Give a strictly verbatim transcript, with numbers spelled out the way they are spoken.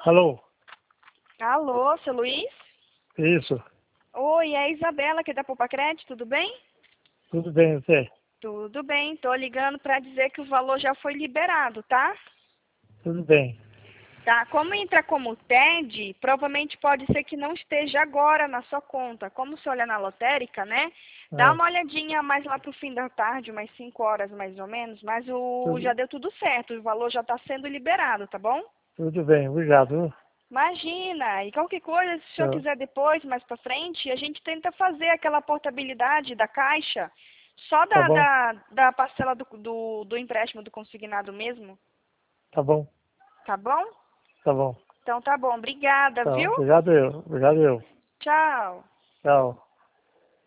Alô? Alô, seu Luiz? Isso. Oi, é a Isabela aqui da Poupa Crédito, tudo bem? Tudo bem, você? Tudo bem, tô ligando para dizer que o valor já foi liberado, tá? Tudo bem. Tá, como entra como T E D, provavelmente pode ser que não esteja agora na sua conta. Como você olha na lotérica, né? Dá Ah, uma olhadinha mais lá pro fim da tarde, umas cinco horas mais ou menos, mas o já tudo, deu tudo certo, o valor já está sendo liberado, tá bom? tudo bem, obrigado. viu? Imagina, e qualquer coisa, se o senhor Tchau. quiser depois, mais para frente, a gente tenta fazer aquela portabilidade da caixa, só Tá da, bom? da, da parcela do, do, do empréstimo do consignado mesmo, Tá bom, tá bom? tá bom. Então tá bom, obrigada, Tá, viu? obrigado eu, obrigado eu. Tchau. Tchau.